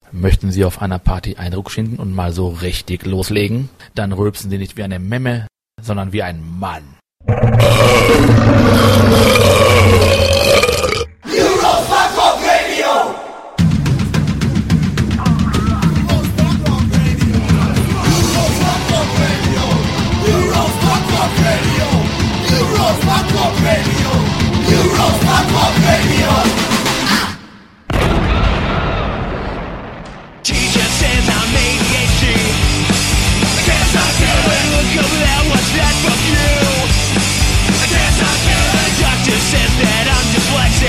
Möchten Sie auf einer Party Eindruck schinden und mal so richtig loslegen? Dann rülpsen Sie nicht wie eine Memme, sondern wie ein Mann. Says that I'm dyslexic.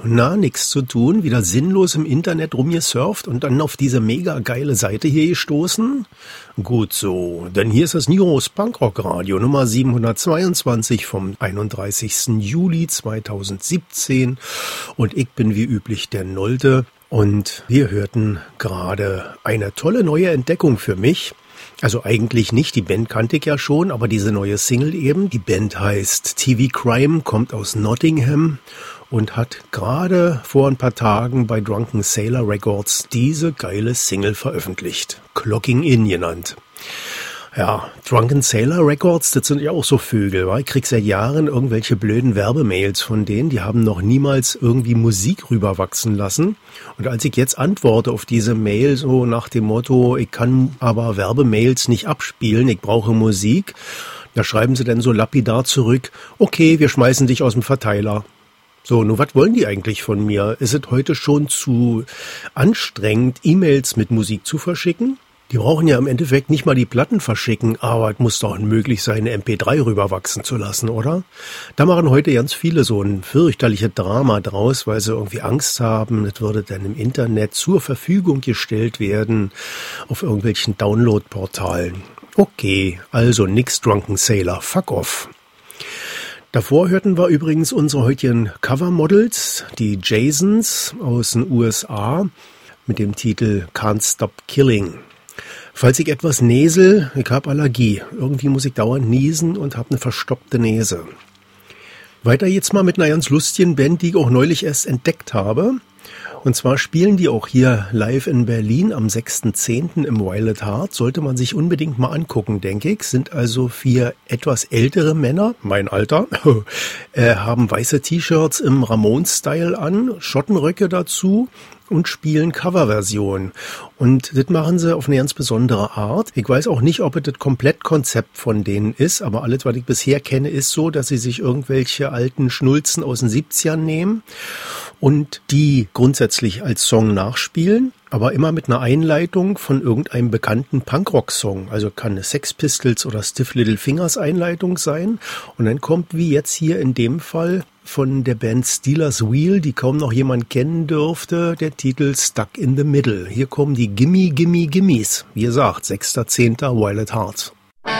Na, nix zu tun, wieder sinnlos im Internet rumgesurft und dann auf diese mega geile Seite hier gestoßen? Gut so, denn hier ist das Niros Punkrock Radio Nummer 722 vom 31. Juli 2017 und ich bin wie üblich der Nolte und wir hörten gerade eine tolle neue Entdeckung für mich. Also eigentlich nicht, die Band kannte ich ja schon, aber diese neue Single eben. Die Band heißt TV Crime, kommt aus Nottingham und hat gerade vor ein paar Tagen bei Drunken Sailor Records diese geile Single veröffentlicht. Clocking In genannt. Ja, Drunken Sailor Records, das sind ja auch so Vögel, wa? Ich krieg seit Jahren irgendwelche blöden Werbemails von denen, die haben noch niemals irgendwie Musik rüberwachsen lassen. Und als ich jetzt antworte auf diese Mail so nach dem Motto, ich kann aber Werbemails nicht abspielen, ich brauche Musik, da schreiben sie dann so lapidar zurück, okay, wir schmeißen dich aus dem Verteiler. So, nun, was wollen die eigentlich von mir? Ist es heute schon zu anstrengend, E-Mails mit Musik zu verschicken? Die brauchen ja im Endeffekt nicht mal die Platten verschicken, aber es muss doch möglich sein, eine MP3 rüberwachsen zu lassen, oder? Da machen heute ganz viele so ein fürchterliches Drama draus, weil sie irgendwie Angst haben, das würde dann im Internet zur Verfügung gestellt werden auf irgendwelchen Download-Portalen. Okay, also nix Drunken Sailor, fuck off. Davor hörten wir übrigens unsere heutigen Covermodels, die Jasons aus den USA, mit dem Titel Can't Stop Killing. Falls ich etwas näsel, ich habe Allergie. Irgendwie muss ich dauernd niesen und habe eine verstopfte Nase. Weiter jetzt mal mit einer ganz lustigen Band, die ich auch neulich erst entdeckt habe. Und zwar spielen die auch hier live in Berlin am 6.10. im Violet Heart. Sollte man sich unbedingt mal angucken, denke ich. Sind also 4 etwas ältere Männer, mein Alter, haben weiße T-Shirts im Ramones-Style an, Schottenröcke dazu und spielen Coverversionen. Und das machen sie auf eine ganz besondere Art. Ich weiß auch nicht, ob es das Komplettkonzept von denen ist, aber alles, was ich bisher kenne, ist so, dass sie sich irgendwelche alten Schnulzen aus den 70ern nehmen und die grundsätzlich als Song nachspielen, aber immer mit einer Einleitung von irgendeinem bekannten Punkrock-Song. Also kann eine Sex Pistols oder Stiff Little Fingers Einleitung sein. Und dann kommt, wie jetzt hier in dem Fall, von der Band Steelers Wheel, die kaum noch jemand kennen dürfte, der Titel Stuck in the Middle. Hier kommen die Gimme, Gimme, Gimmies. Wie gesagt, 6.10. Violet Heart.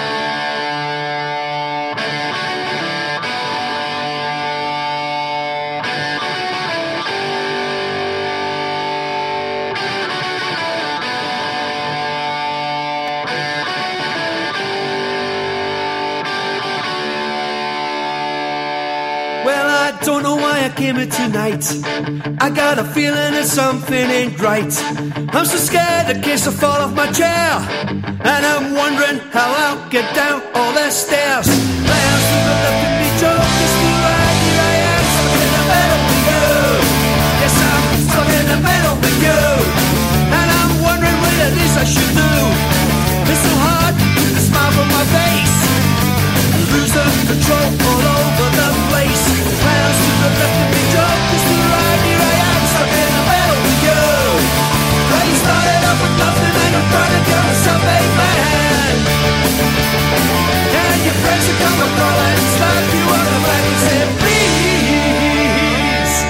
Don't know why I came here tonight. I got a feeling that something ain't right. I'm so scared in case I fall off my chair, and I'm wondering how I'll get down all the stairs. My hands to the left of me, jokers to the right. Here I am, stuck in the middle with you. Yes, I'm stuck in the middle with you, and I'm wondering what it is I should do. It's so hard to keep the smile from my face. Losing control all over the place. Hands to the left of me, jokers to the right. Here I am, stuck in the middle with you. Well, you started up with nothing and you're trying to kill yourself, ain't man. And your friends will come and call and slap you on the back and say, please,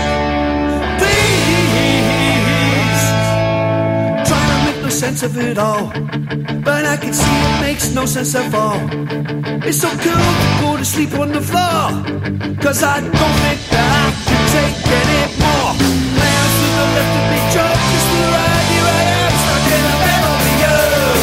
please. Trying to make no sense of it all, but I can see it makes no sense at all. It's so cool to go to sleep on the floor, 'cause I don't think that I can take any more. Hands to the left of me, jokers to the right. Here I am, stuck in the middle of you.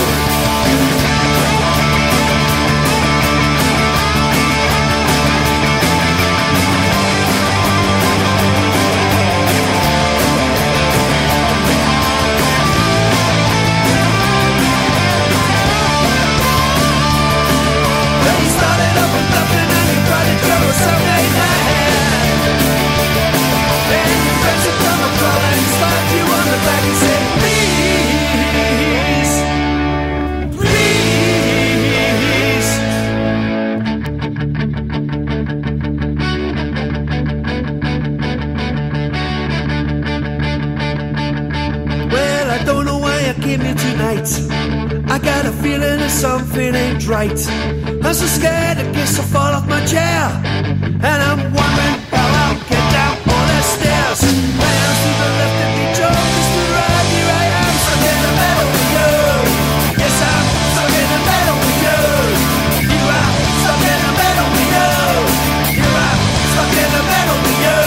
I got a feeling that something ain't right. I'm so scared I guess I'll fall off my chair, and I'm wondering how I'll get down all that stairs. yes. My arms to the left of each other to the right. Here I am, stuck in the middle with you. Yes, I'm stuck in the middle with you. You are stuck in the middle with you. You are stuck in the middle with you.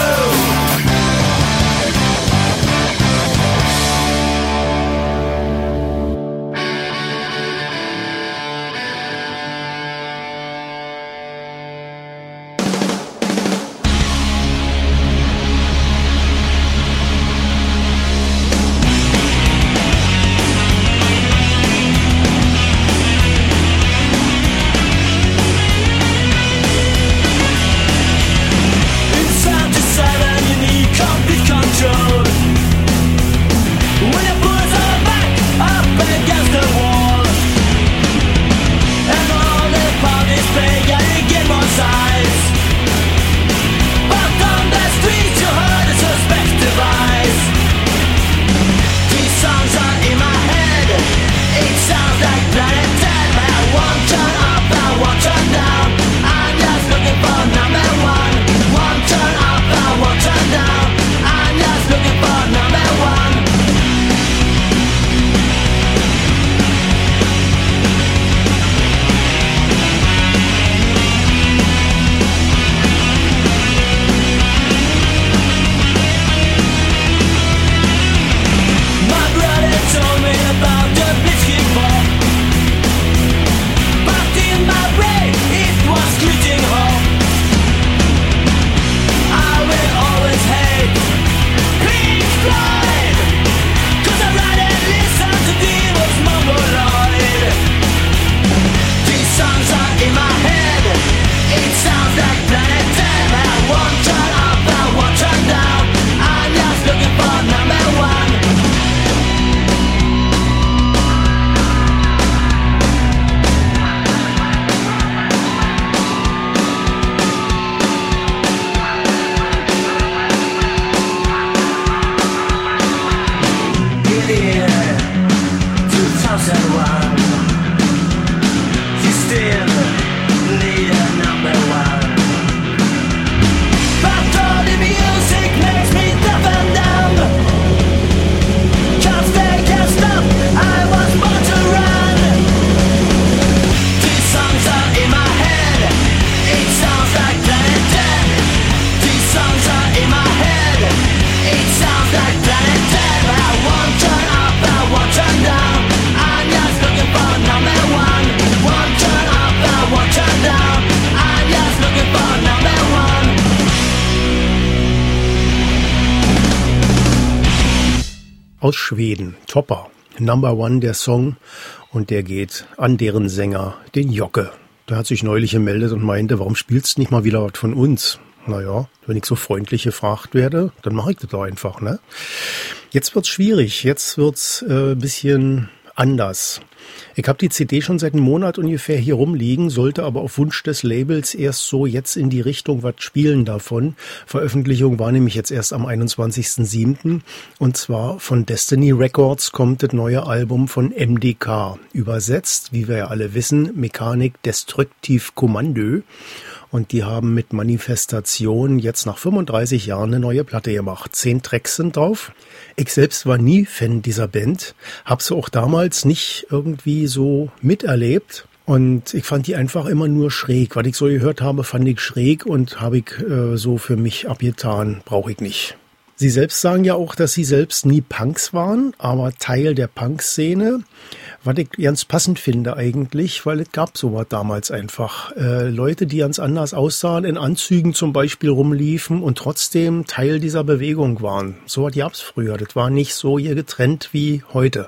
Aus Schweden, Topper, Number One der Song, und der geht an deren Sänger, den Jocke. Der hat sich neulich gemeldet und meinte, warum spielst du nicht mal wieder was von uns? Naja, wenn ich so freundlich gefragt werde, dann mache ich das doch einfach, ne? Jetzt wird's schwierig, jetzt wird's ein bisschen anders. Ich habe die CD schon seit einem Monat ungefähr hier rumliegen, sollte aber auf Wunsch des Labels erst so jetzt in die Richtung was spielen davon. Veröffentlichung war nämlich jetzt erst am 21.07. Und zwar von Destiny Records kommt das neue Album von MDK. Übersetzt, wie wir ja alle wissen, Mechanik Destructive Commando. Und die haben mit Manifestation jetzt nach 35 Jahren eine neue Platte gemacht. 10 Tracks sind drauf. Ich selbst war nie Fan dieser Band, habe sie auch damals nicht irgendwie so miterlebt. Und ich fand die einfach immer nur schräg. Was ich so gehört habe, fand ich schräg und habe ich so für mich abgetan, brauche ich nicht. Sie selbst sagen ja auch, dass sie selbst nie Punks waren, aber Teil der Punk-Szene. Was ich ganz passend finde eigentlich, weil es gab sowas damals einfach. Leute, die ganz anders aussahen, in Anzügen zum Beispiel rumliefen und trotzdem Teil dieser Bewegung waren. So was gab's früher. Das war nicht so hier getrennt wie heute.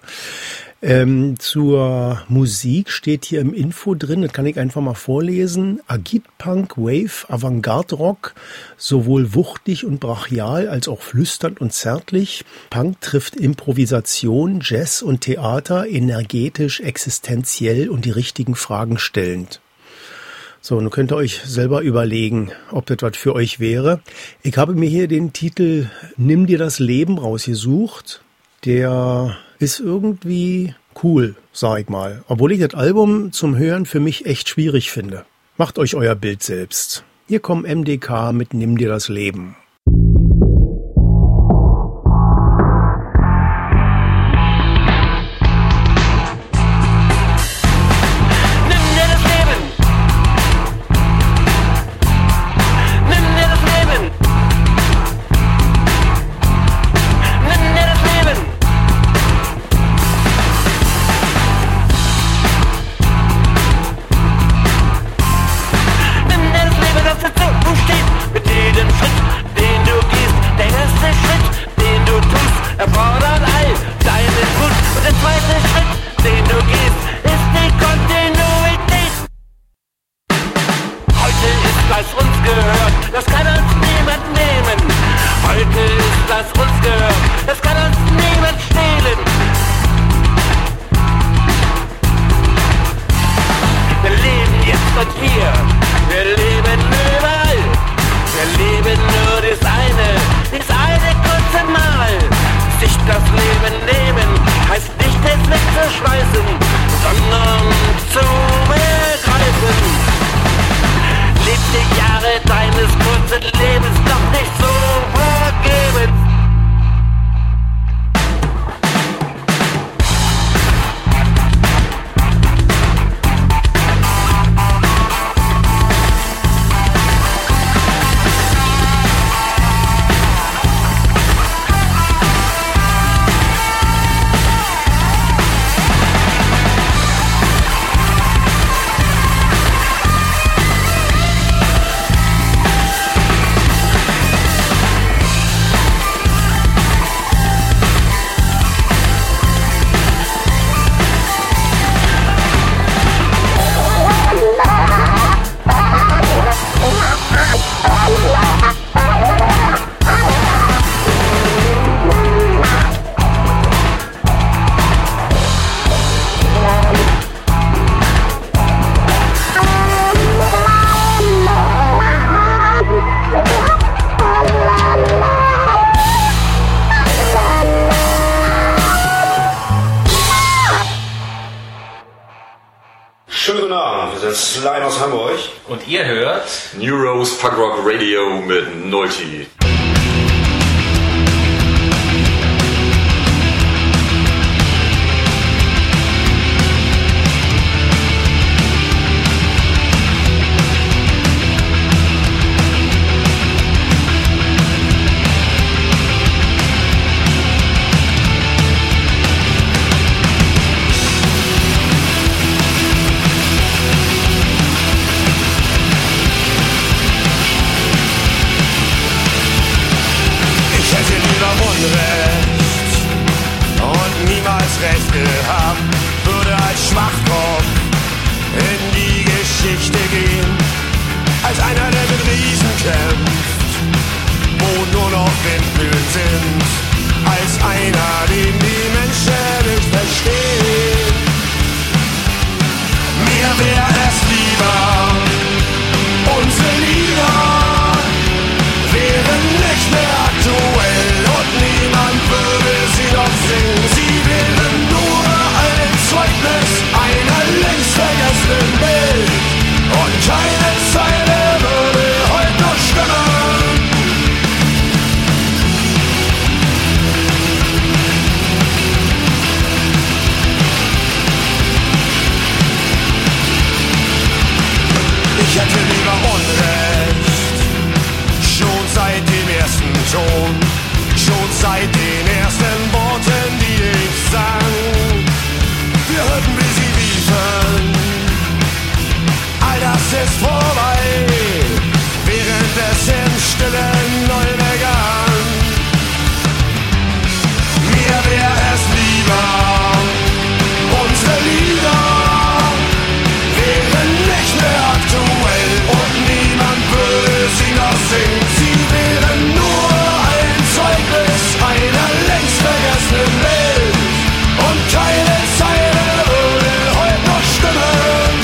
Zur Musik steht hier im Info drin, das kann ich einfach mal vorlesen. Agitpunk, Wave, Avantgarde-Rock, sowohl wuchtig und brachial als auch flüsternd und zärtlich. Punk trifft Improvisation, Jazz und Theater, energetisch, existenziell und die richtigen Fragen stellend. So, nun könnt ihr euch selber überlegen, ob das was für euch wäre. Ich habe mir hier den Titel Nimm dir das Leben rausgesucht. Der ist irgendwie cool, sag ich mal. Obwohl ich das Album zum Hören für mich echt schwierig finde. Macht euch euer Bild selbst. Hier kommt MDK mit Nimm dir das Leben. sind Slime aus Hamburg. Und ihr hört New Rose Punk Rock Radio mit Nulti. Recht gehabt, würde als Schwachkopf in die Geschichte gehen, als einer, der mit Riesen kämpft, wo nur noch Windmühlen sind, als einer, den die Menschen nicht verstehen. Mir wär es lieber, unsere Lieder wären nicht mehr aktuell und niemand würde sie noch singen. Sie wären nur ein Zeugnis einer längst vergessenen Welt und keine Zeile würde heute noch stimmen. Ich hätte lieber Unrecht, schon seit dem ersten Ton, schon seit den ersten Worten, die ich sang. Wir hörten, wie sie riefen, all das ist vorbei, während es im Stillen neu begann. Mir wär es lieber, unsere Lieder wären nicht mehr aktuell und niemand würde sie noch singen. Sie wären nur ein Zeugnis einer längst vergessenen Welt und keine Zeile würde heute noch stimmen.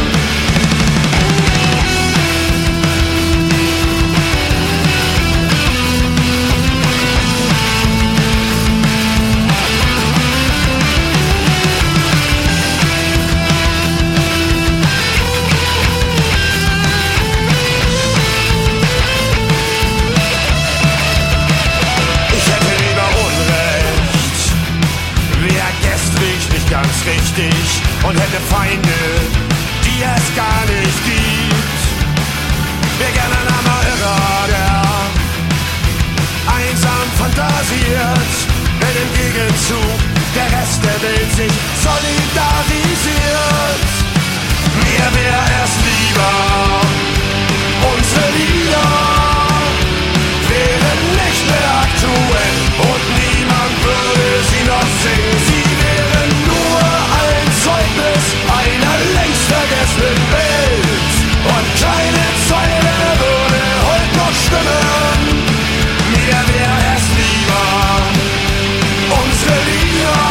Ganz richtig und hätte Feinde, die es gar nicht gibt. Wär gern ein armer Irrer, der einsam fantasiert, wenn im Gegenzug der Rest der Welt sich solidarisiert. Mir wär es lieber, unsere Lieder wären nicht mehr aktuell und niemand würde sie noch singen. Sie wären nur ein Zeugnis einer längst vergessenen Welt und keine Zeile würde heute noch stimmen. Mir wär es lieber, unsere Lieder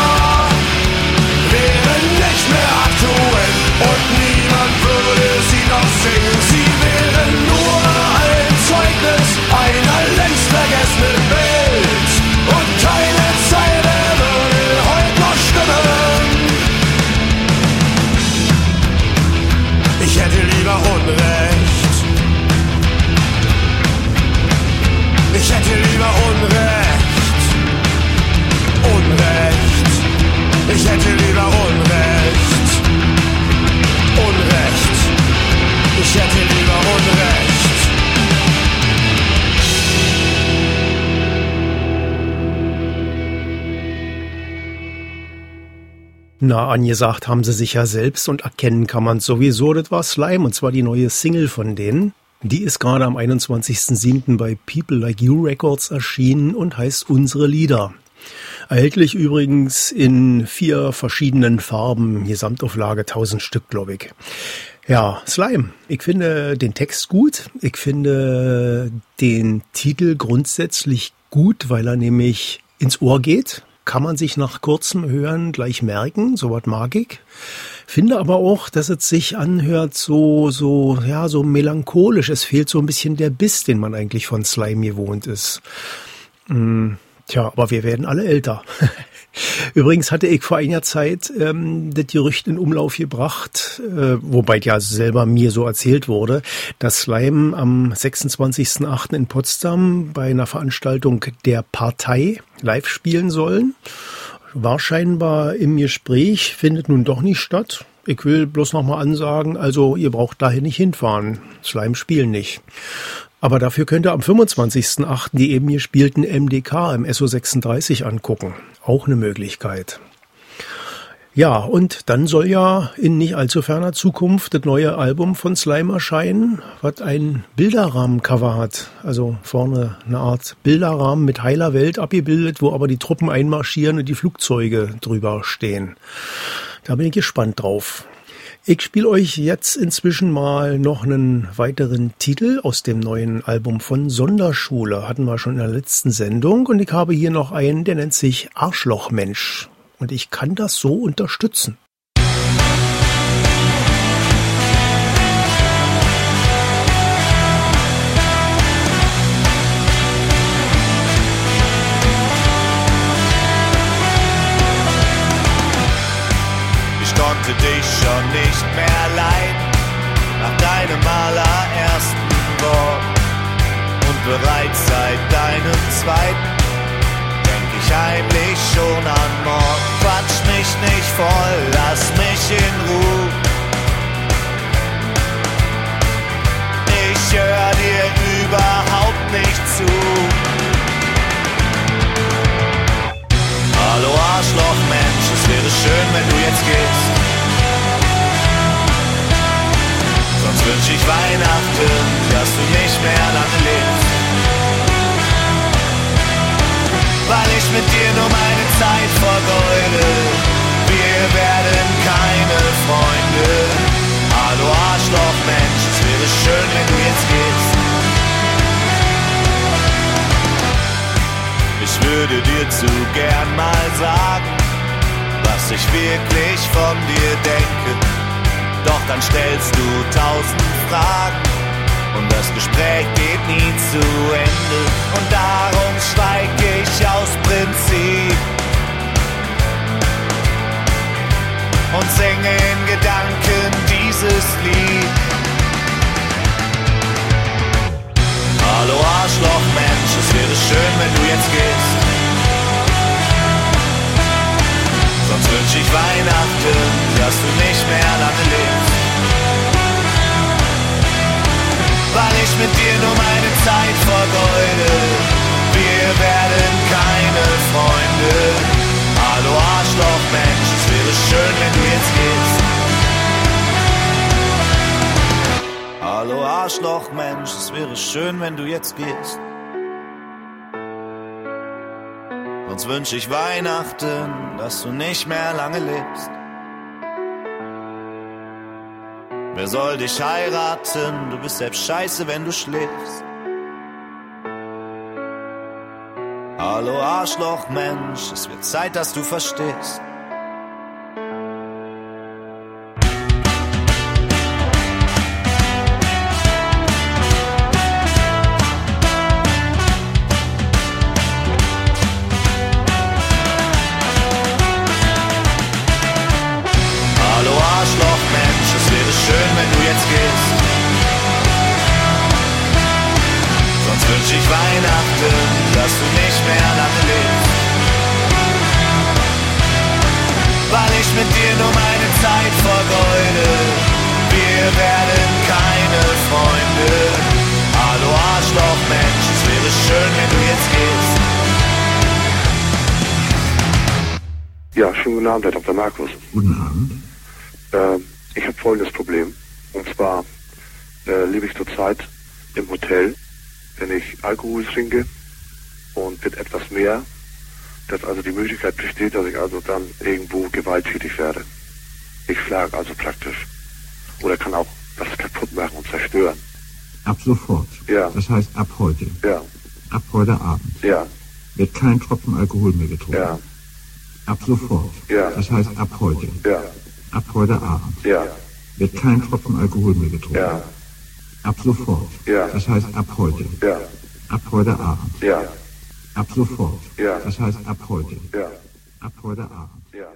wären nicht mehr aktuell und niemand würde sie noch singen. Sie wären nur ein Zeugnis einer längst vergessenen Welt und keine Zeile würde heute noch stimmen. Ich hätte lieber Unrecht. Ich hätte lieber Unrecht. Unrecht. Ich hätte lieber Unrecht. Unrecht. Ich hätte lieber Unrecht. Na, angesagt haben sie sich ja selbst und erkennen kann man sowieso. Das war Slime und zwar die neue Single von denen. Die ist gerade am 21.07. bei People Like You Records erschienen und heißt Unsere Lieder. Erhältlich übrigens in 4 verschiedenen Farben, Gesamtauflage 1000 Stück, glaube ich. Ja, Slime. Ich finde den Text gut. Ich finde den Titel grundsätzlich gut, weil er nämlich ins Ohr geht. Kann man sich nach kurzem Hören gleich merken, sowas mag ich. Finde aber auch, dass es sich anhört so melancholisch. Es fehlt so ein bisschen der Biss, den man eigentlich von Slime gewohnt ist. Tja, aber wir werden alle älter. Übrigens hatte ich vor einiger Zeit das Gerücht in Umlauf gebracht, wobei ja selber mir so erzählt wurde, dass Slime am 26.08. in Potsdam bei einer Veranstaltung der Partei live spielen sollen. War scheinbar im Gespräch, findet nun doch nicht statt. Ich will bloß nochmal ansagen, also ihr braucht dahin nicht hinfahren. Slime spielen nicht. Aber dafür könnt ihr am 25.08. die eben gespielten MDK im SO36 angucken. Auch eine Möglichkeit. Ja, und dann soll ja in nicht allzu ferner Zukunft das neue Album von Slime erscheinen, was ein Bilderrahmencover hat. Also vorne eine Art Bilderrahmen mit heiler Welt abgebildet, wo aber die Truppen einmarschieren und die Flugzeuge drüber stehen. Da bin ich gespannt drauf. Ich spiele euch jetzt inzwischen mal noch einen weiteren Titel aus dem neuen Album von Sonderschule. Hatten wir schon in der letzten Sendung. Und ich habe hier noch einen, der nennt sich Arschlochmensch. Und ich kann das so unterstützen. Konnte dich schon nicht mehr leiden, nach deinem allerersten Wort. Und bereits seit deinem zweiten denk ich heimlich schon an Mord. Quatsch mich nicht voll, lass mich in Ruhe. Ich hör dir überhaupt nicht zu. Hallo Arschlochmensch, es wäre schön, wenn du jetzt gehst. Sonst wünsch ich Weihnachten, dass du nicht mehr lange lebst. Weil ich mit dir nur meine Zeit vergeude. Wir werden keine Freunde. Hallo Arschlochmensch, es wäre schön, wenn du jetzt gehst. Ich würde dir zu gern mal sagen, was ich wirklich von dir denke. Doch dann stellst du 1000 Fragen und das Gespräch geht nie zu Ende. Und darum schweig ich aus Prinzip und singe in Gedanken dieses Lied. Hallo Arschlochmensch, es wäre schön, wenn du jetzt gehst. Sonst wünsch ich Weihnachten, dass du nicht mehr lange lebst. Weil ich mit dir nur meine Zeit vergeude. Wir werden keine Freunde. Hallo Arschlochmensch, es wäre schön, wenn du jetzt gehst. Hallo Arschlochmensch, es wäre schön, wenn du jetzt gehst. Sonst wünsch ich Weihnachten, dass du nicht mehr lange lebst. Wer soll dich heiraten? Du bist selbst scheiße, wenn du schläfst. Hallo Arschlochmensch, es wird Zeit, dass du verstehst. Ja, schönen guten Abend, Herr Dr. Markus. Guten Abend. Ich habe folgendes Problem. Und zwar lebe ich zurzeit im Hotel, wenn ich Alkohol trinke und wird etwas mehr, dass also die Möglichkeit besteht, dass ich also dann irgendwo gewalttätig werde. Ich schlage also praktisch. Oder kann auch was kaputt machen und zerstören. Ab sofort. Ja. Das heißt ab heute. Ja. Ab heute Abend. Ja. Wird kein Tropfen Alkohol mehr getrunken. Ja. Ab sofort. Ja. Das heißt ab heute. Ja. Ab heute Abend. Ja. Wird kein Tropfen Alkohol mehr getrunken. Ja. Ab sofort. Ja. Das heißt ab heute. Ja. Ab heute Abend. Ja. Ab sofort. Ja. Das heißt ab heute. Ja. Ab heute Abend. Ja.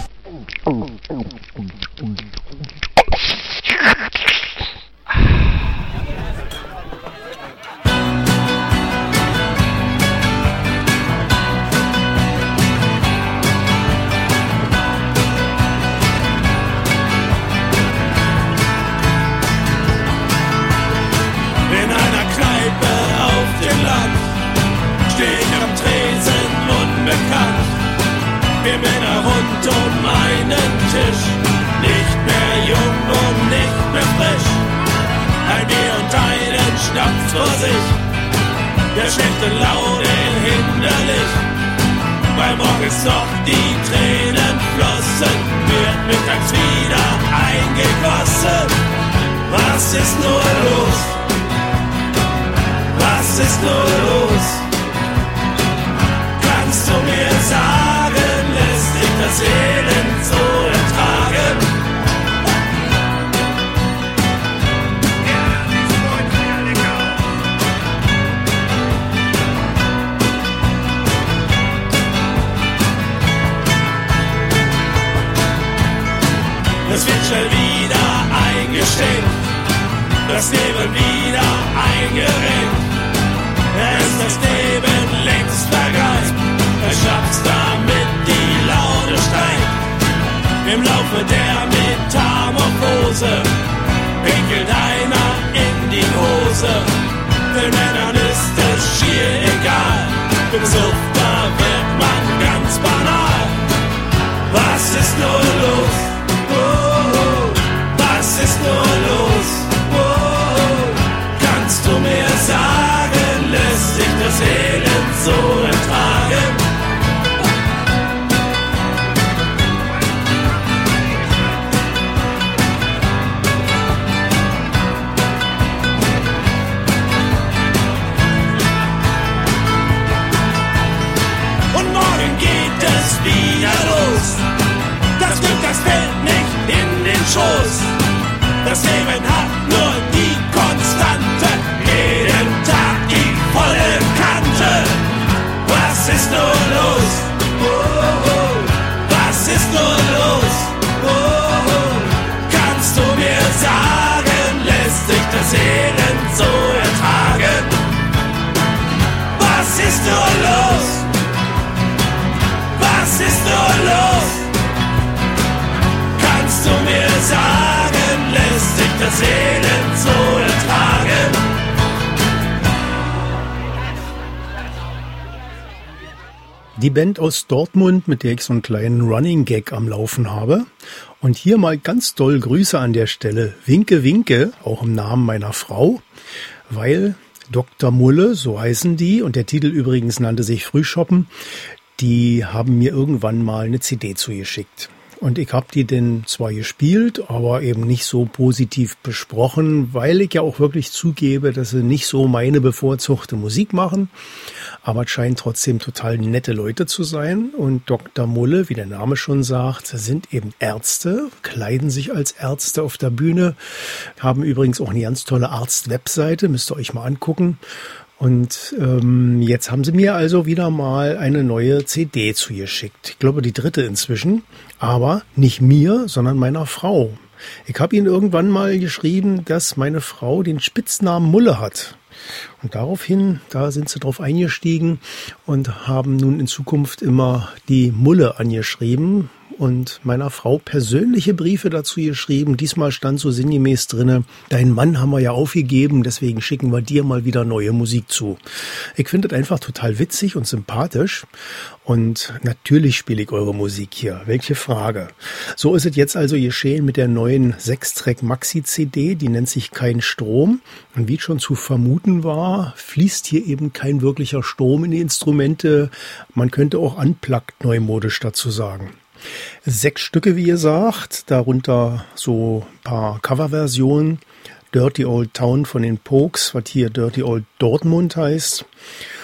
In einer Kneipe auf dem Land steh ich am Tresen unbekannt. Wir Männer rund um einen Tisch, nicht mehr jung und nicht mehr frisch. Ein Bier und einen Schnaps vor sich, der schlechte Laune hinderlich. Weil morgens noch die Tränen flossen, wird mittags wieder eingegossen. Was ist nur los? Was ist nur los? Kannst du mir sagen, lässt sich das Elend so ertragen? Ja, das wollt ihr lecker. Es wird schnell wieder eingeschenkt, das Leben wieder eingerenkt. Ist das Leben längst vergeigt, erschaffst damit die Laune steigt. Im Laufe der Metamorphose pinkelt einer in die Hose. Den Männern ist es schier egal, besucht da wird man ganz banal. Was ist nur los? Oh, was ist nur los? Oh, kannst du mir sagen, lässt sich das Elend so ertragen? Und morgen geht es wieder los. Das Glück, das fällt nicht in den Schoß. Das Leben hat nur die Konstante, jeden Tag die volle Kante. Was ist nur los? Oh, oh. Was ist nur los? Oh, oh. Kannst du mir sagen, lässt sich das Elend so ertragen? Was ist nur los? Was ist nur los? Kannst du mir sagen, lässt sich das Elend so ertragen? Die Band aus Dortmund, mit der ich so einen kleinen Running Gag am Laufen habe. Und hier mal ganz doll Grüße an der Stelle. Winke, winke, auch im Namen meiner Frau, weil Dr. Mulle, so heißen die, und der Titel übrigens nannte sich Frühschoppen, die haben mir irgendwann mal eine CD zugeschickt. Und ich habe die denn zwar gespielt, aber eben nicht so positiv besprochen, weil ich ja auch wirklich zugebe, dass sie nicht so meine bevorzugte Musik machen. Aber es scheinen trotzdem total nette Leute zu sein. Und Dr. Mulle, wie der Name schon sagt, sind eben Ärzte, kleiden sich als Ärzte auf der Bühne, haben übrigens auch eine ganz tolle Arzt-Webseite, müsst ihr euch mal angucken. Und jetzt haben sie mir also wieder mal eine neue CD zugeschickt. Ich glaube, die 3. inzwischen. Aber nicht mir, sondern meiner Frau. Ich habe ihnen irgendwann mal geschrieben, dass meine Frau den Spitznamen Mulle hat. Und daraufhin, da sind sie drauf eingestiegen und haben nun in Zukunft immer die Mulle angeschrieben und meiner Frau persönliche Briefe dazu geschrieben. Diesmal stand so sinngemäß drinne: Deinen Mann haben wir ja aufgegeben, deswegen schicken wir dir mal wieder neue Musik zu. Ich finde das einfach total witzig und sympathisch. Und natürlich spiele ich eure Musik hier. Welche Frage? So ist es jetzt also geschehen mit der neuen 6-Track-Maxi-CD. Die nennt sich Kein Strom. Und wie schon zu vermuten war, fließt hier eben kein wirklicher Strom in die Instrumente. Man könnte auch unplugged neumodisch dazu sagen. 6 Stücke, wie ihr sagt, darunter so ein paar Coverversionen. Dirty Old Town von den Pokes, was hier Dirty Old Dortmund heißt.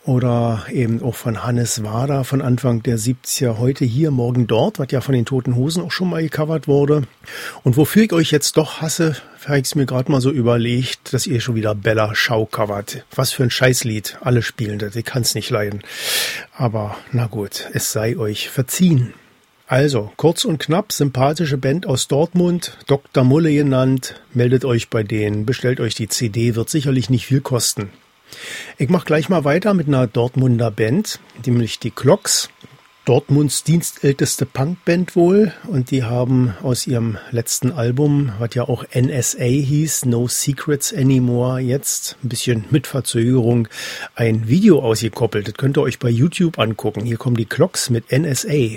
Oder eben auch von Hannes Wader von Anfang der 70er, heute hier, morgen dort, was ja von den Toten Hosen auch schon mal gecovert wurde. Und wofür ich euch jetzt doch hasse, habe ich es mir gerade mal so überlegt, dass ihr schon wieder Bella Schau covert. Was für ein Scheißlied, alle spielen das, ich kann es nicht leiden. Aber na gut, es sei euch verziehen. Also, kurz und knapp, sympathische Band aus Dortmund, Dr. Mulle genannt, meldet euch bei denen, bestellt euch die CD, wird sicherlich nicht viel kosten. Ich mache gleich mal weiter mit einer Dortmunder Band, nämlich die Clocks, Dortmunds dienstälteste Punkband wohl, und die haben aus ihrem letzten Album, was ja auch NSA hieß, No Secrets Anymore, jetzt ein bisschen mit Verzögerung ein Video ausgekoppelt. Das könnt ihr euch bei YouTube angucken. Hier kommen die Clocks mit NSA.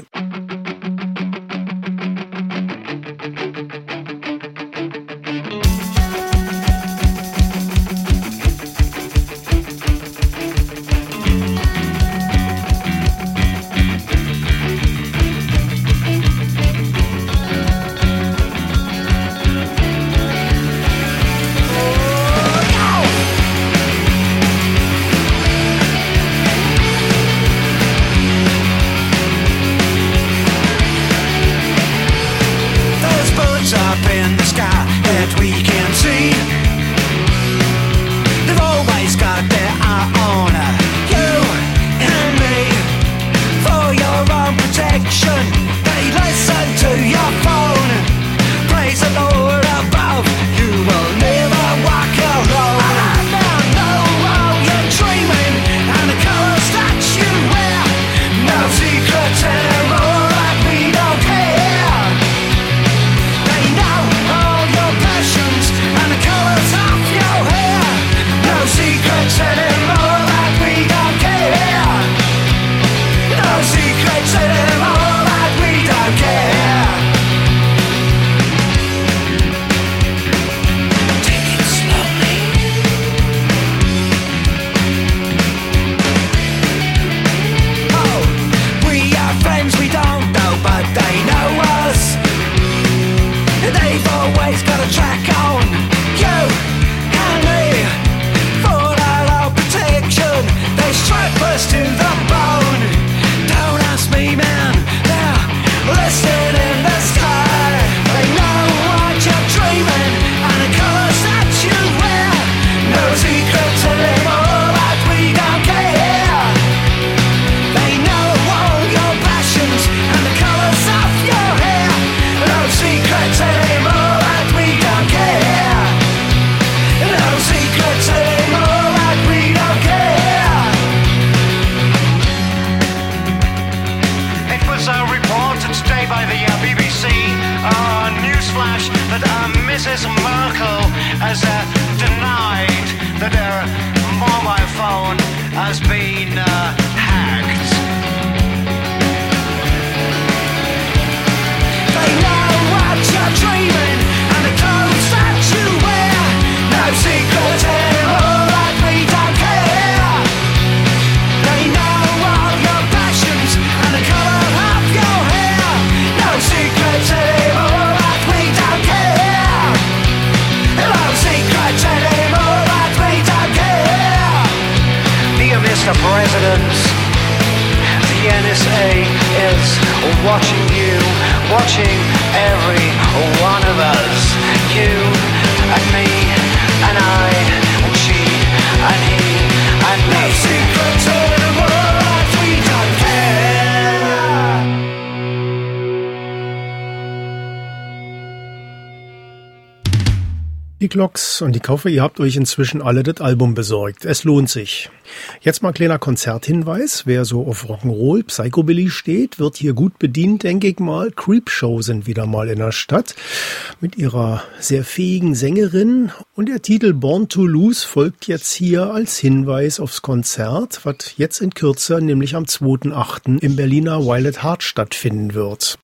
Die Clocks, und ich hoffe, ihr habt euch inzwischen alle das Album besorgt. Es lohnt sich. Jetzt mal ein kleiner Konzerthinweis. Wer so auf Rock'n'Roll, Psychobilly steht, wird hier gut bedient, denke ich mal. Creepshow sind wieder mal in der Stadt mit ihrer sehr fähigen Sängerin. Und der Titel Born to Lose folgt jetzt hier als Hinweis aufs Konzert, was jetzt in Kürze, nämlich am 2.8. im Berliner Wild at Heart stattfinden wird.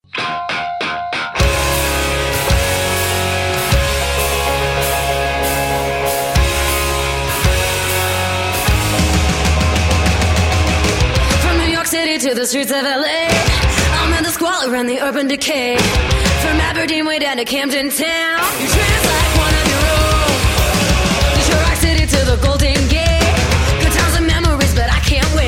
To the streets of LA, I'm in the squalor and the urban decay. From Aberdeen way down to Camden Town, you treat us like one of your own. Detroit Rock City to the Golden Gate, good times and memories, but I can't wait.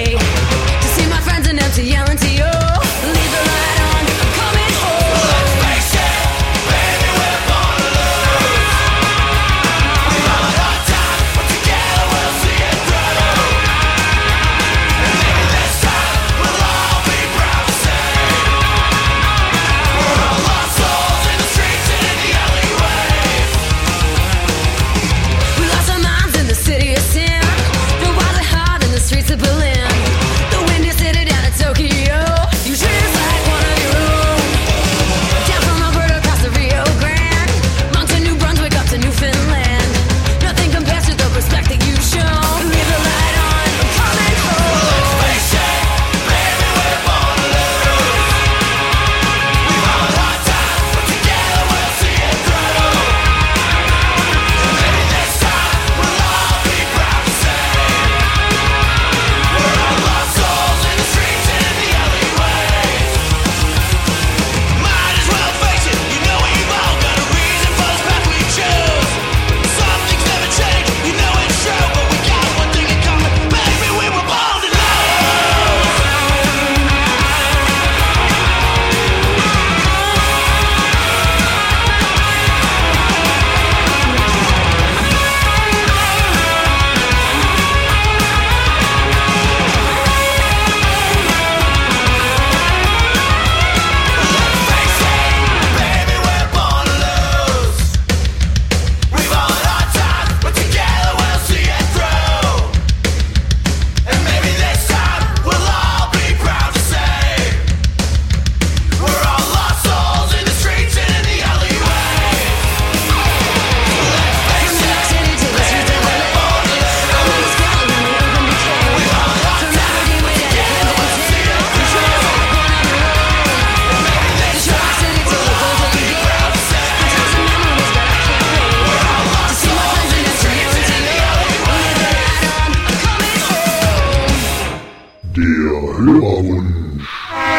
Hörerwunsch.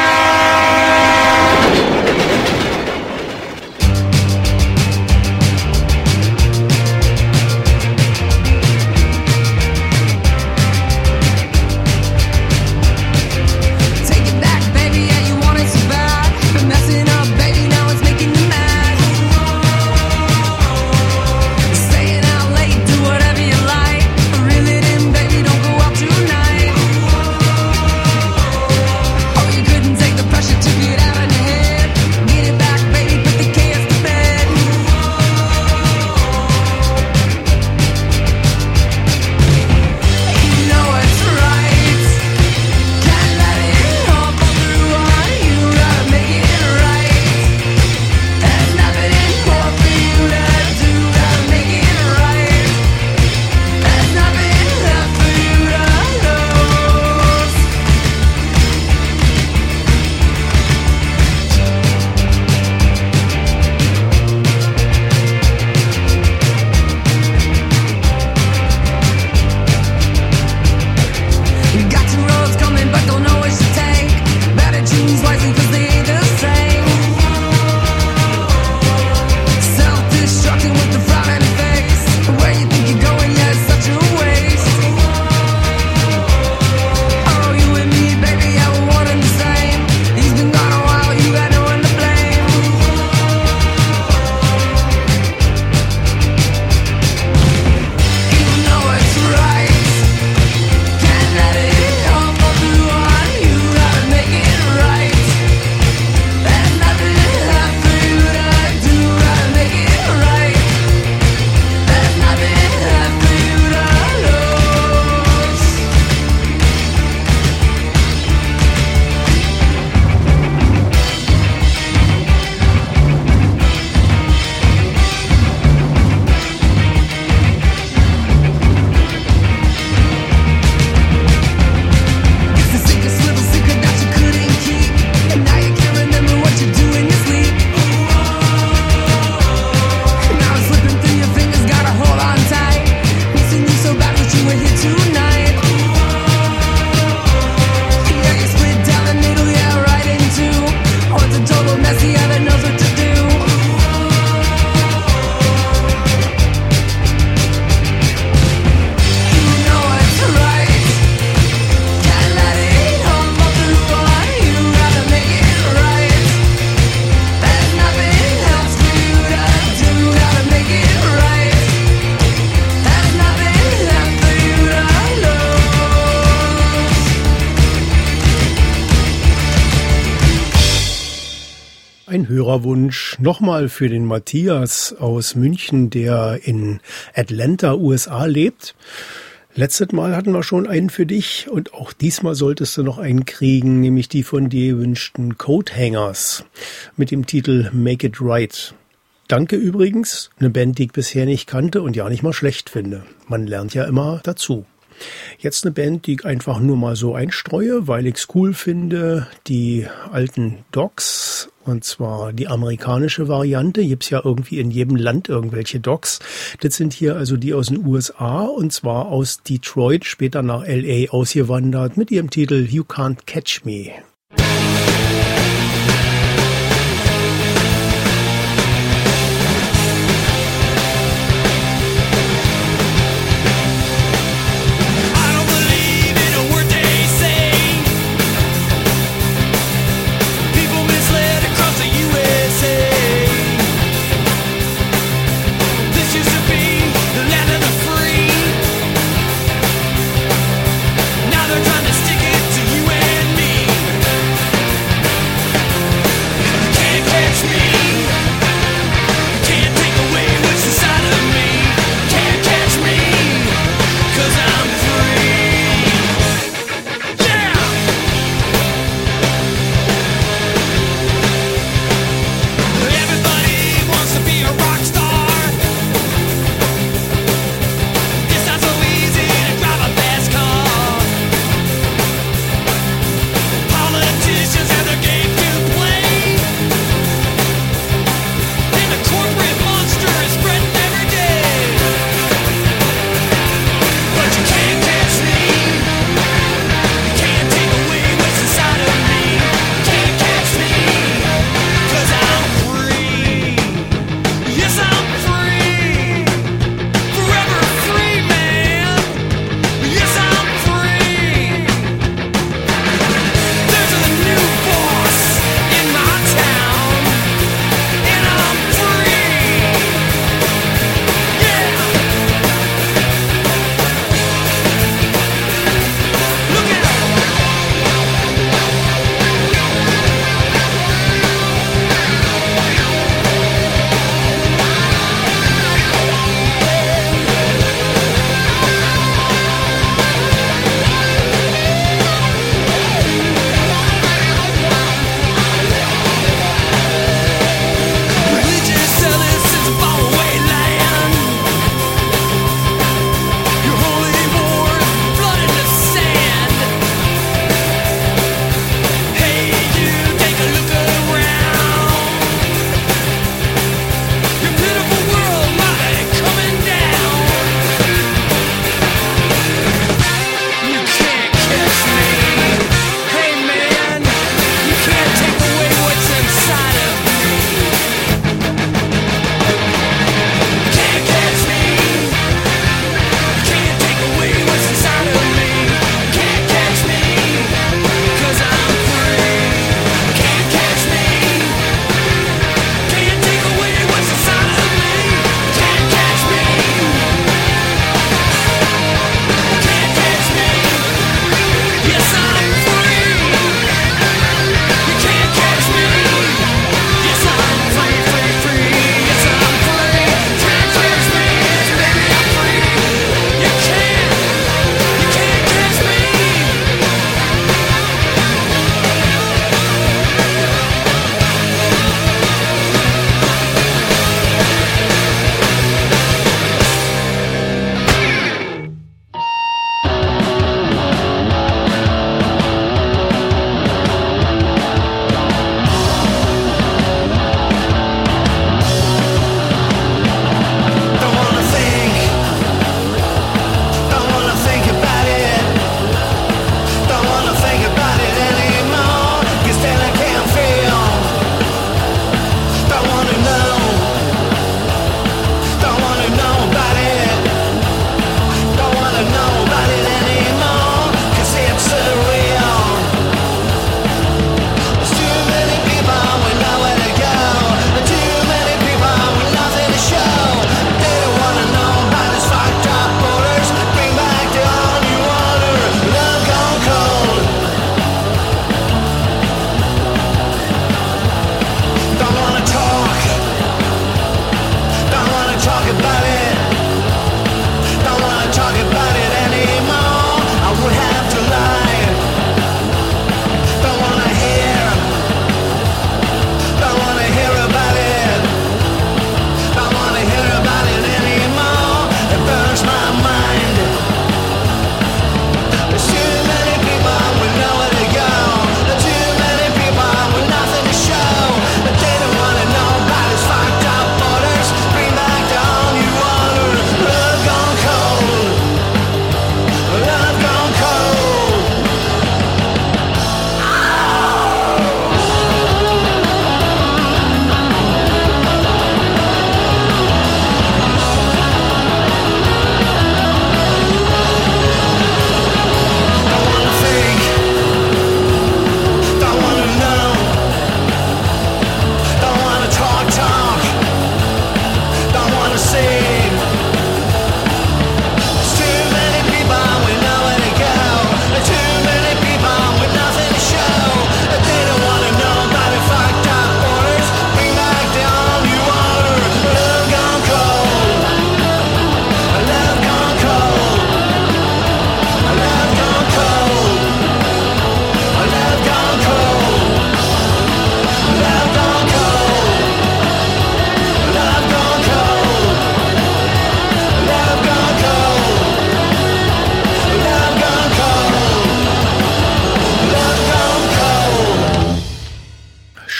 Ein Hörerwunsch nochmal für den Matthias aus München, der in Atlanta, USA lebt. Letztes Mal hatten wir schon einen für dich und auch diesmal solltest du noch einen kriegen, nämlich die von dir gewünschten Coathangers mit dem Titel Make It Right. Danke übrigens, eine Band, die ich bisher nicht kannte und ja nicht mal schlecht finde. Man lernt ja immer dazu. Jetzt eine Band, die ich einfach nur mal so einstreue, weil ich es cool finde. Die alten Dogs, und zwar die amerikanische Variante. Gibt's ja irgendwie in jedem Land irgendwelche Dogs. Das sind hier also die aus den USA, und zwar aus Detroit, später nach L.A. ausgewandert, mit ihrem Titel You Can't Catch Me.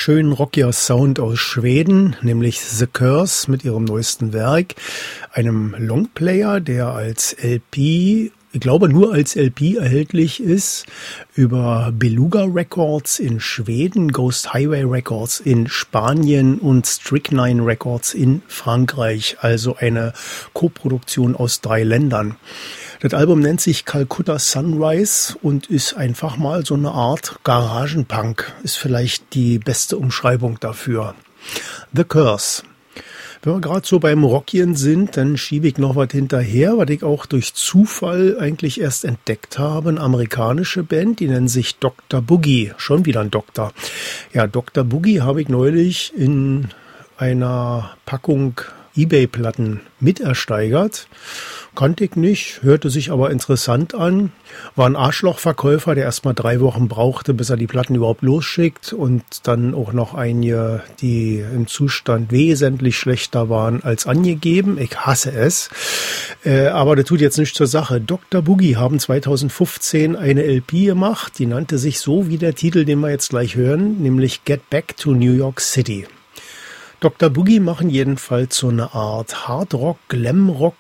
schön rockiger Sound aus Schweden, nämlich The Curse mit ihrem neuesten Werk, einem Longplayer, der als LP, ich glaube nur als LP erhältlich ist, über Beluga Records in Schweden, Ghost Highway Records in Spanien und Strychnine Records in Frankreich, also eine Koproduktion aus 3 Ländern. Das Album nennt sich Calcutta Sunrise und ist einfach mal so eine Art Garagenpunk, ist vielleicht die beste Umschreibung dafür. The Curse. Wenn wir gerade so beim Rockien sind, dann schiebe ich noch was hinterher, was ich auch durch Zufall eigentlich erst entdeckt habe. Eine amerikanische Band, die nennt sich Dr. Boogie. Schon wieder ein Doktor. Ja, Dr. Boogie habe ich neulich in einer Packung eBay-Platten mitersteigert. Kannte ich nicht, hörte sich aber interessant an. War ein Arschlochverkäufer, der erstmal 3 Wochen brauchte, bis er die Platten überhaupt losschickt und dann auch noch einige, die im Zustand wesentlich schlechter waren als angegeben. Ich hasse es. Aber das tut jetzt nichts zur Sache. Dr. Boogie haben 2015 eine LP gemacht, die nannte sich so wie der Titel, den wir jetzt gleich hören, nämlich Get Back to New York City. Dr. Boogie machen jedenfalls so eine Art Hardrock, Glamrock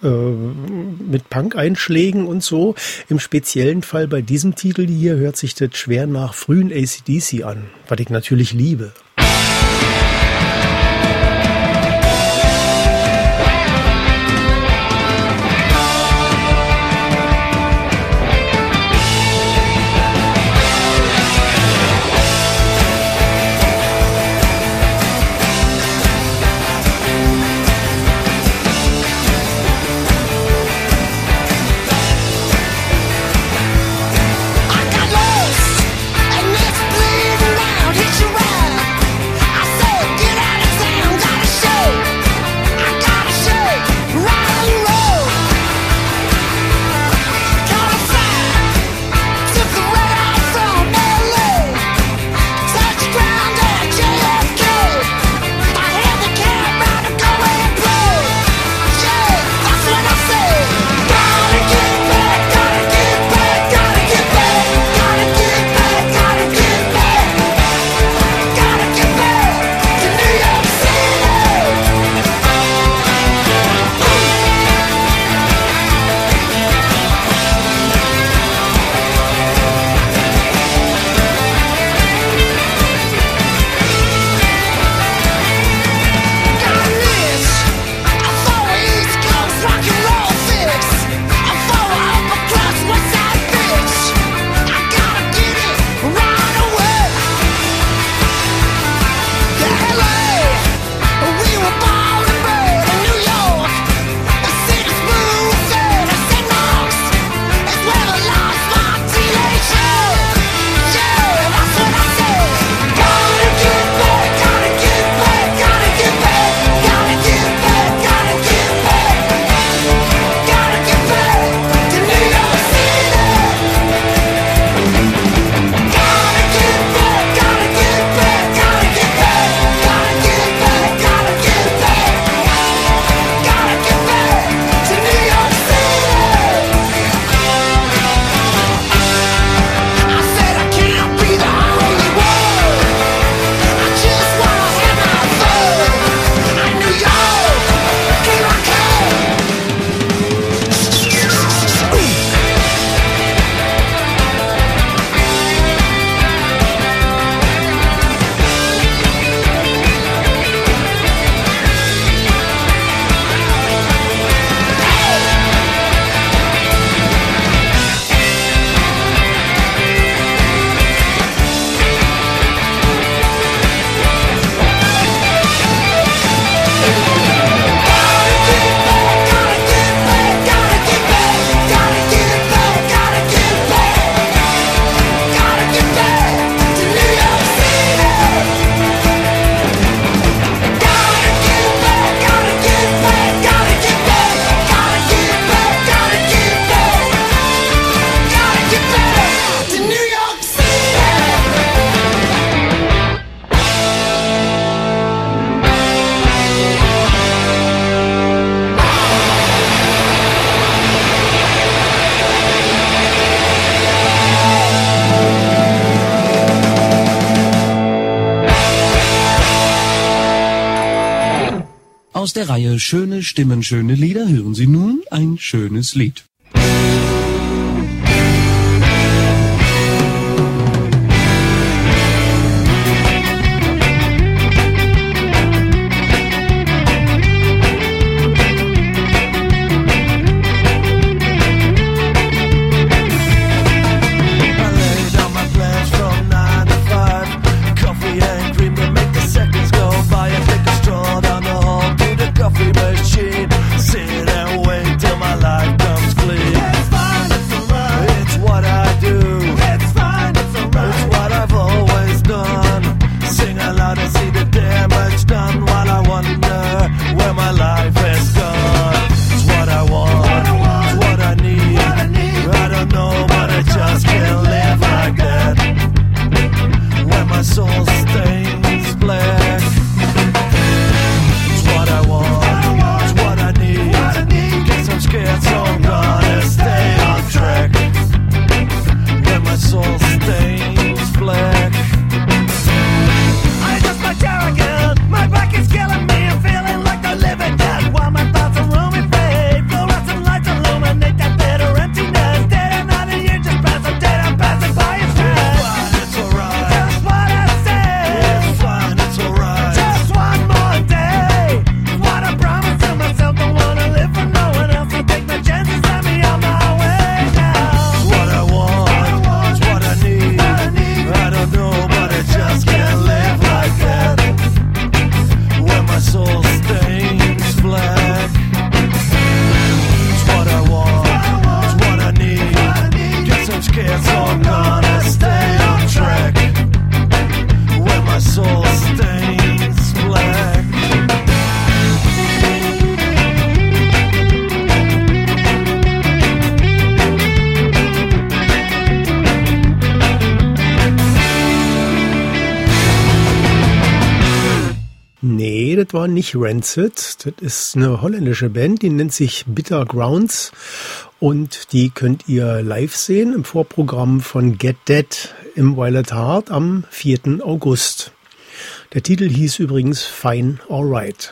mit Punk-Einschlägen und so. Im speziellen Fall bei diesem Titel hier hört sich das schwer nach frühen AC/DC an, was ich natürlich liebe. I got lost, and it's bleeding out, hit you right. Aus der Reihe Schöne Stimmen, schöne Lieder hören Sie nun ein schönes Lied. Das war nicht Rancid, das ist eine holländische Band, die nennt sich Bitter Grounds und die könnt ihr live sehen im Vorprogramm von Get Dead im Wild Heart am 4. August. Der Titel hieß übrigens Fine Alright.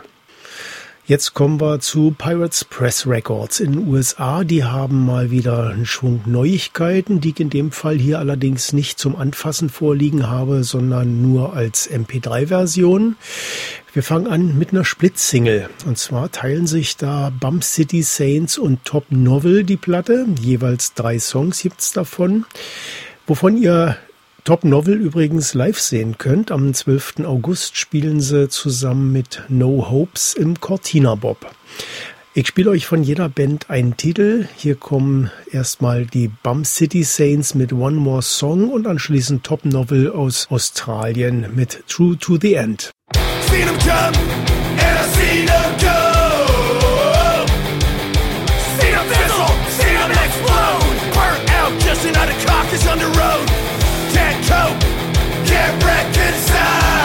Jetzt kommen wir zu Pirates Press Records in den USA. Die haben mal wieder einen Schwung Neuigkeiten, die ich in dem Fall hier allerdings nicht zum Anfassen vorliegen habe, sondern nur als MP3-Version. Wir fangen an mit einer Split-Single. Und zwar teilen sich da Bump City Saints und Top Novel die Platte. Jeweils 3 Songs gibt's davon, wovon ihr Top Novel übrigens live sehen könnt. Am 12. August spielen sie zusammen mit No Hopes im Cortina Bob. Ich spiele euch von jeder Band einen Titel. Hier kommen erstmal die Bump City Saints mit One More Song und anschließend Top Novel aus Australien mit True to the End. Seen them come and I seen them go. Seen them fizzle, seen them explode. Burnt out just another carcass on the road. Can't cope, can't reconcile.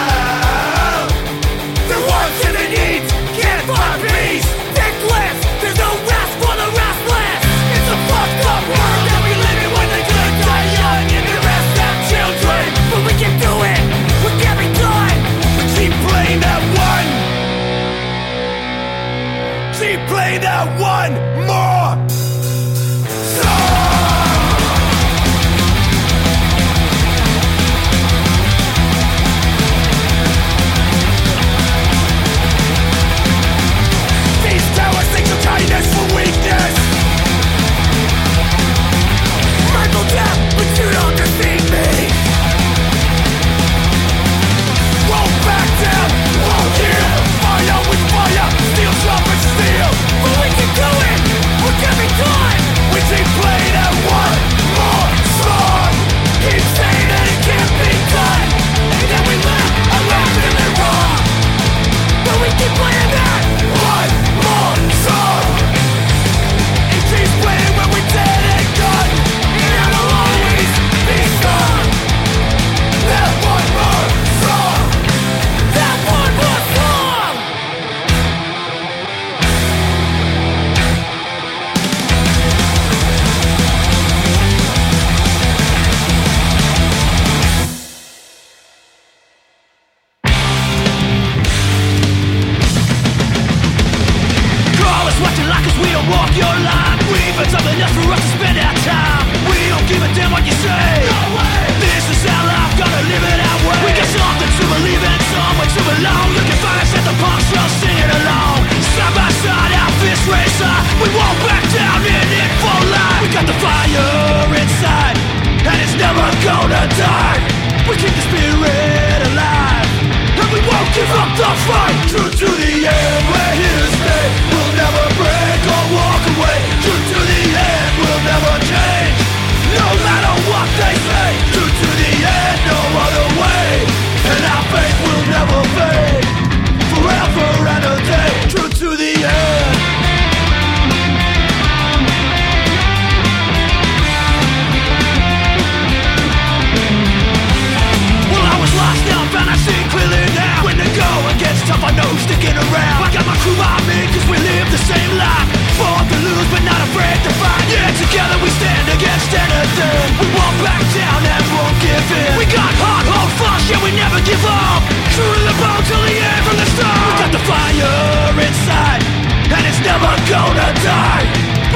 The wants and the needs can't find peace. Dickless, there's no rest for the restless. It's a fucked up world that we live in when the good die young and the rest have children. But we can do it with every time. We keep playing that one. Keep playing that one more song. Kindness for weakness. Myrtle death, but you don't defeat me. Won't back down, won't yield. Fire with fire, steel sharp as steel. But we can do it with every time. We keep playing that one more song. Keep saying that it can't be done. And then we laugh, I laugh and they're wrong. But we keep playing that one more song. It keeps playing when we're dead and gone. And it'll always be strong. That one more song. That one more song.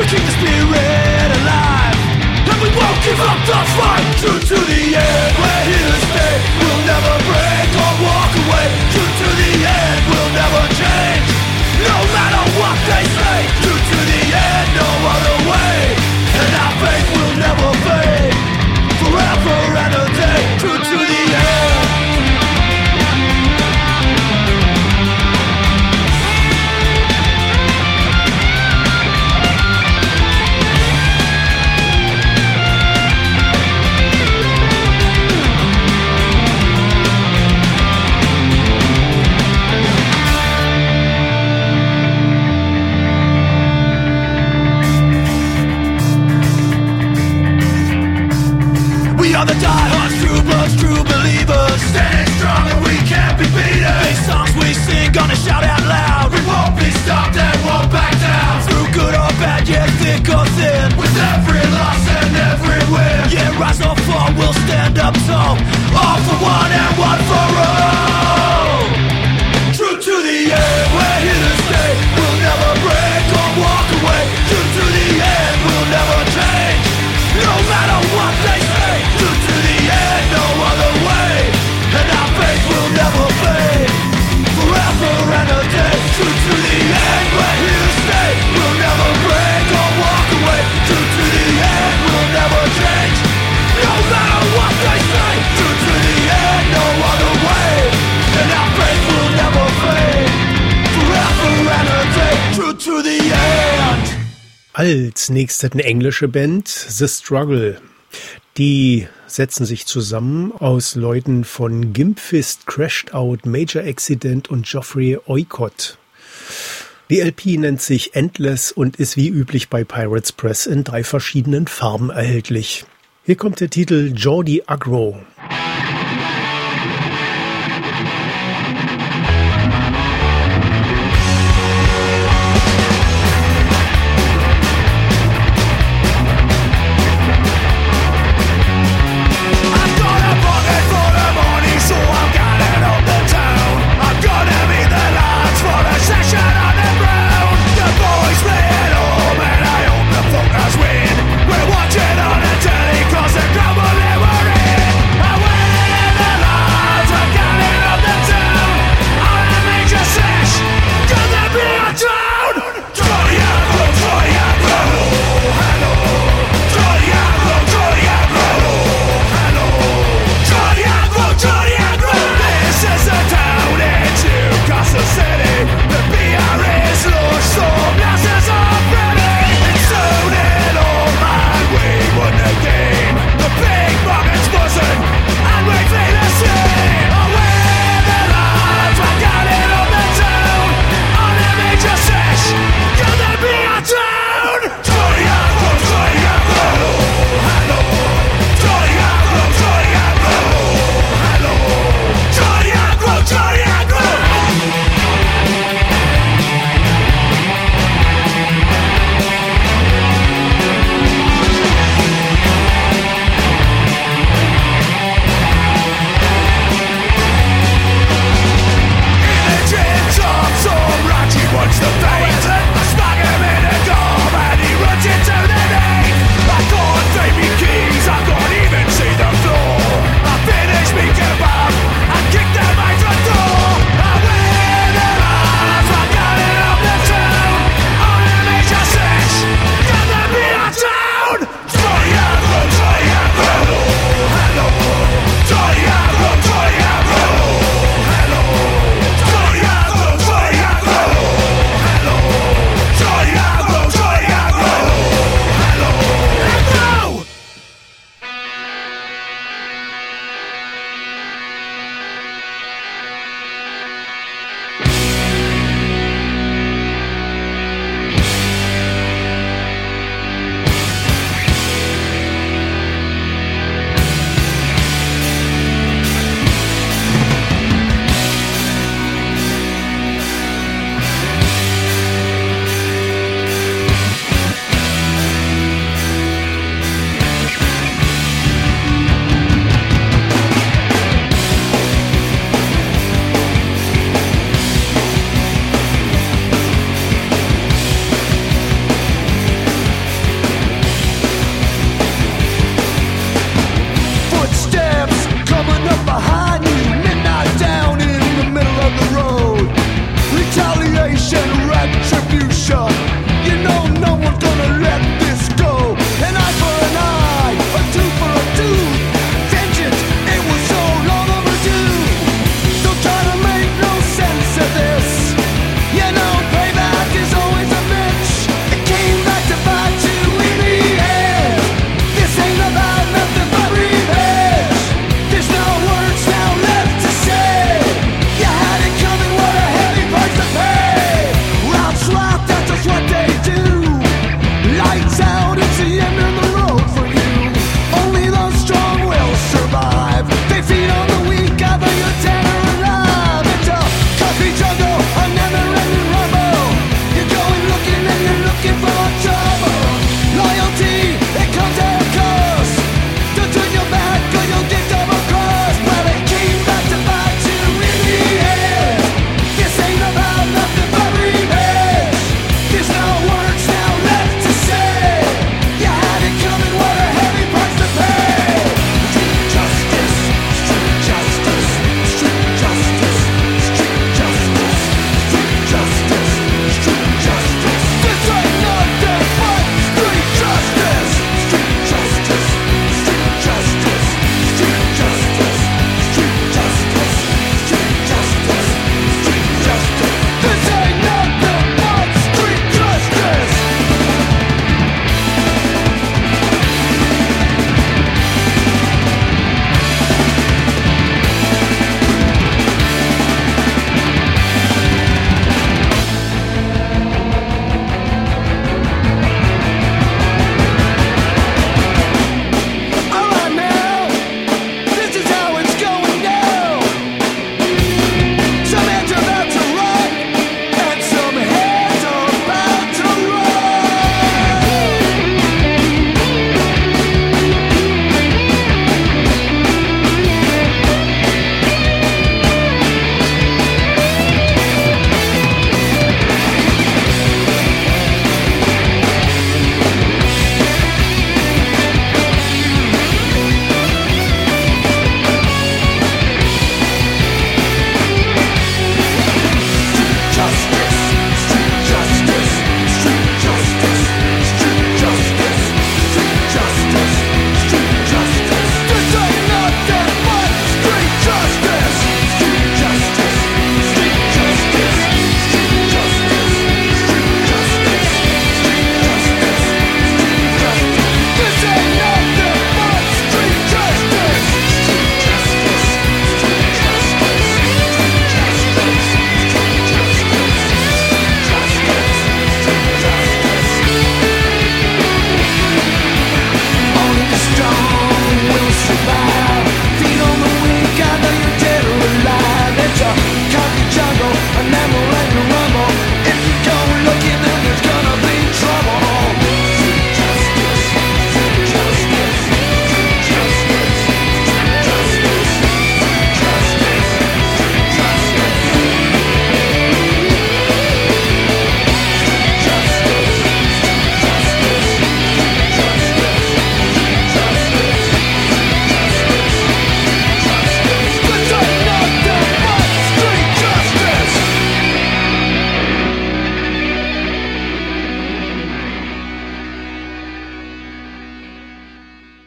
keep the spirit alive, and we won't give up the fight. True to the end, we're here to stay. We'll never break or walk away. True to the end, we'll never change, no matter what they say. True to the end, no other way, and our faith will never fade, forever and a day. True to the end. We are the diehards, true bloods, true believers, standing strong and we can't be beaten. These songs we sing, gonna shout out loud. We won't be stopped and won't back down. Through good or bad, yeah, thick or thin, with every loss and every win. Yeah, rise or fall, we'll stand up tall, all for one and one for all. True to the end, we're here to stay. We'll never break or walk away. True to the end, we'll never change, no matter what they say. True to the end, no other way, and our faith will never fade, forever and a day. True to the end, we're here to stay. We'll never break or walk away. True to the end, we'll never change, no matter what they say. True to the end, no other way, and our faith will never fade, forever and a day. True to the end. Als nächstes eine englische Band, The Struggle. Die setzen sich zusammen aus Leuten von Gimpfist, Crashed Out, Major Accident und Geoffrey Oikot. Die LP nennt sich Endless und ist wie üblich bei Pirates Press in 3 verschiedenen Farben erhältlich. Hier kommt der Titel Geordie Agro. We're watching on a telly 'cause they're crumbling we're in.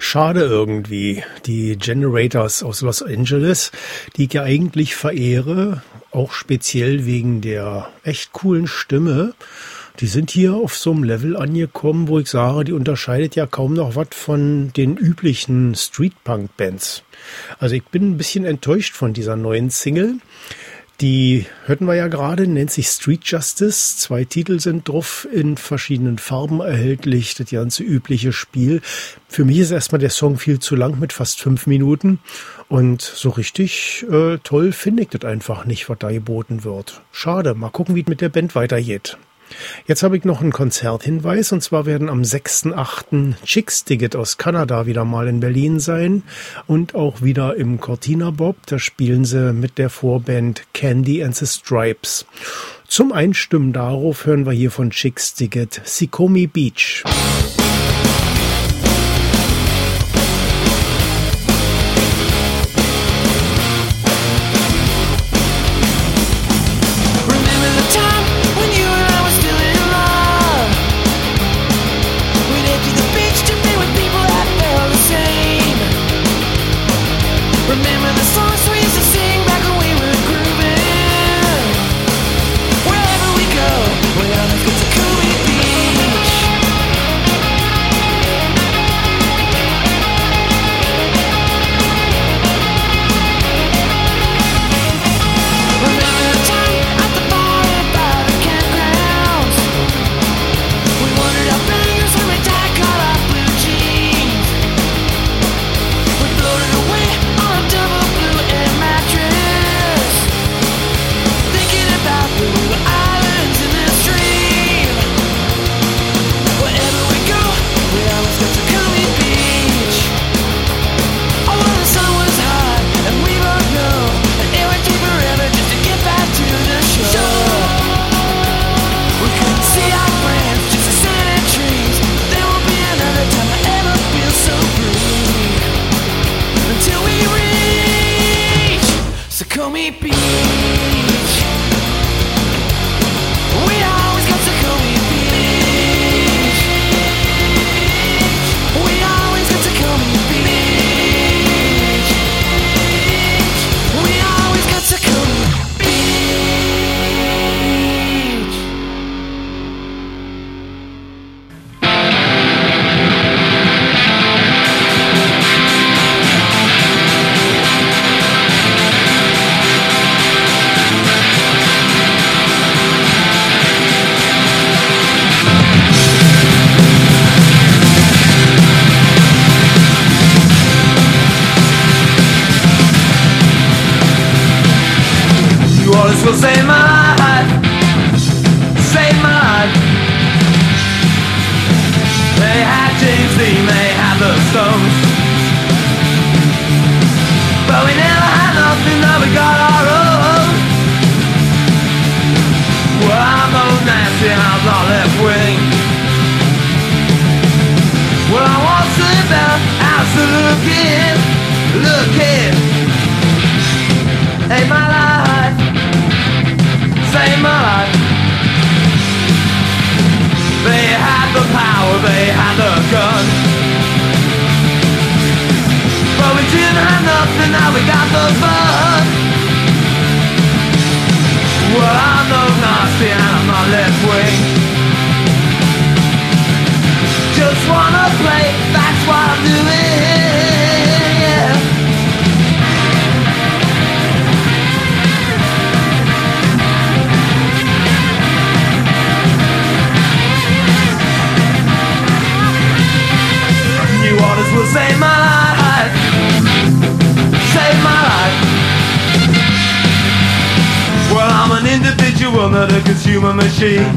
Schade irgendwie. Die Generators aus Los Angeles, die ich ja eigentlich verehre, auch speziell wegen der echt coolen Stimme, die sind hier auf so einem Level angekommen, wo ich sage, die unterscheidet ja kaum noch was von den üblichen Street-Punk-Bands. Also ich bin ein bisschen enttäuscht von dieser neuen Single. Die hörten wir ja gerade, nennt sich Street Justice. 2 Titel sind drauf, in verschiedenen Farben erhältlich, das ganze übliche Spiel. Für mich ist erstmal der Song viel zu lang mit fast 5 Minuten. Und so richtig toll finde ich das einfach nicht, was da geboten wird. Schade, mal gucken, wie es mit der Band weitergeht. Jetzt habe ich noch einen Konzerthinweis, und zwar werden am 6.8. Chicks Ticket aus Kanada wieder mal in Berlin sein und auch wieder im Cortina Bob. Da spielen sie mit der Vorband Candy and the Stripes. Zum Einstimmen darauf hören wir hier von Chicks Ticket Sikomi Beach. Will save my life, save my life. They had James Dean, they had the Stones, but we never had nothing, now we got our own. Well, I'm those nasty hounds on left wing. Well, I want to sit down, house to look in. Hey, my life, save my life. They had the power, they had the gun, but we didn't have nothing, now we got the fun. Well, I'm no nasty and I'm not left wing. Just wanna play, that's what I'm doing, yeah. New orders will save my life, save my life. Well, I'm an individual, not a consumer machine.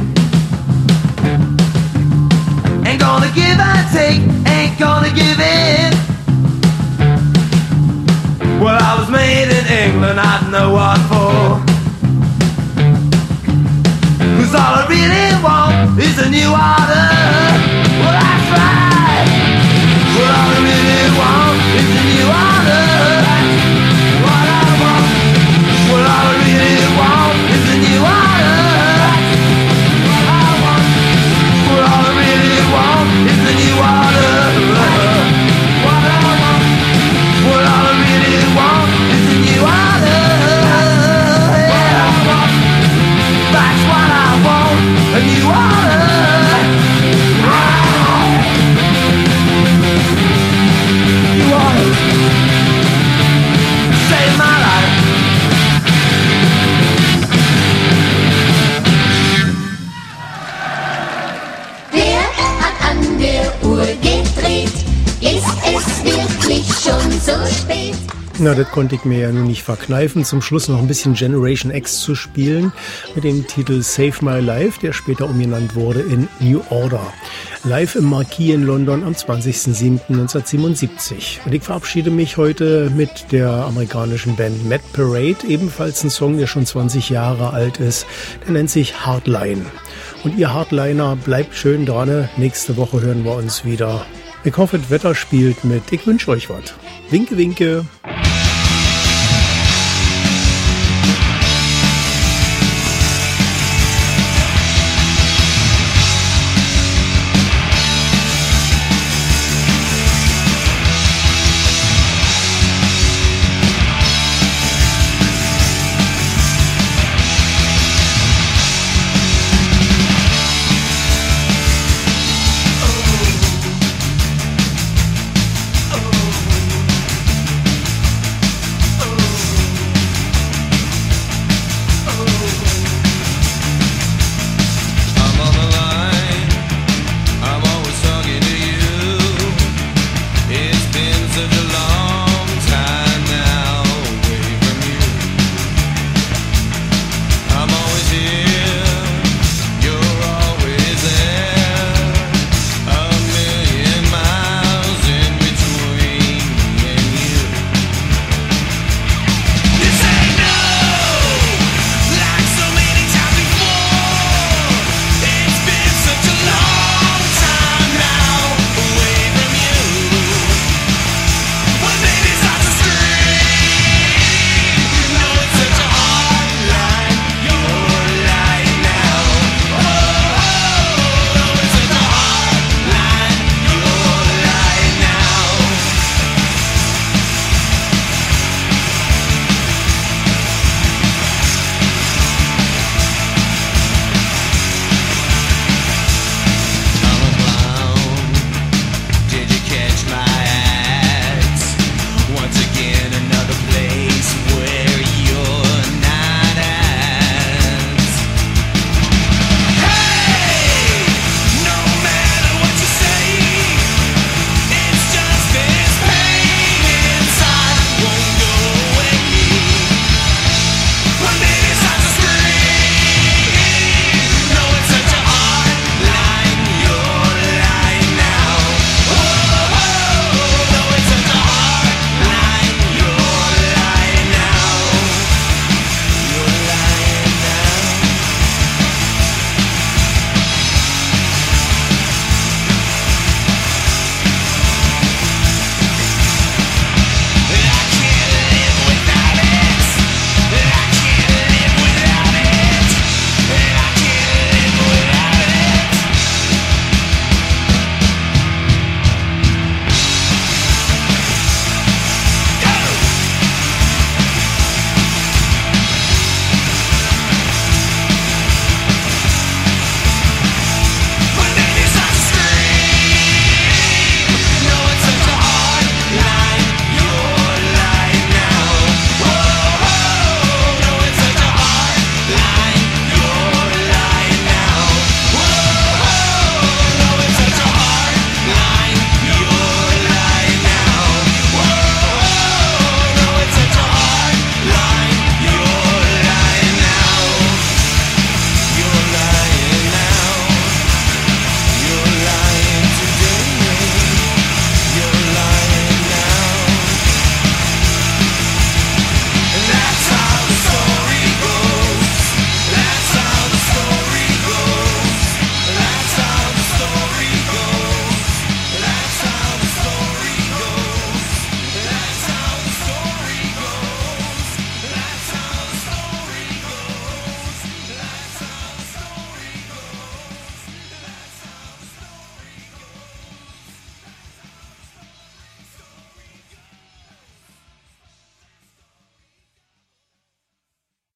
Ain't gonna give and take, ain't gonna give in. Well, I was made in England, I know what for. 'Cause all I really want is a new order. Well, that's right. What I really want is a new order. What I want, what I really want is a new order. What I want, what I really want is a new order. What Na, das konnte ich mir ja nun nicht verkneifen, zum Schluss noch ein bisschen Generation X zu spielen mit dem Titel Save My Life, der später umbenannt wurde in New Order. Live im Marquis in London am 20.07.1977. Und ich verabschiede mich heute mit der amerikanischen Band Mad Parade, ebenfalls ein Song, der schon 20 Jahre alt ist. Der nennt sich Hardline. Und ihr Hardliner, bleibt schön dran. Nächste Woche hören wir uns wieder. Ich hoffe, das Wetter spielt mit. Ich wünsche euch was. Winke, winke.